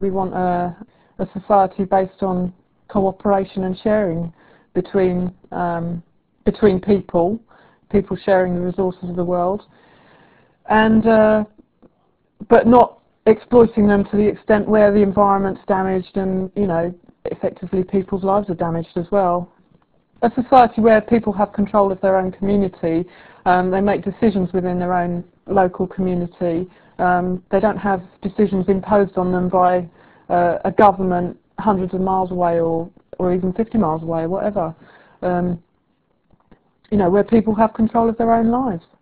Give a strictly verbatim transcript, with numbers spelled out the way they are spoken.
We want a, a society based on cooperation and sharing between um, between people, people sharing the resources of the world, and uh, but not exploiting them to the extent where the environment's damaged and, you know, effectively people's lives are damaged as well. A society where people have control of their own community, um, they make decisions within their own local community, um, they don't have decisions imposed on them by uh, a government hundreds of miles away or, or even fifty miles away, whatever. Um, you know, where people have control of their own lives.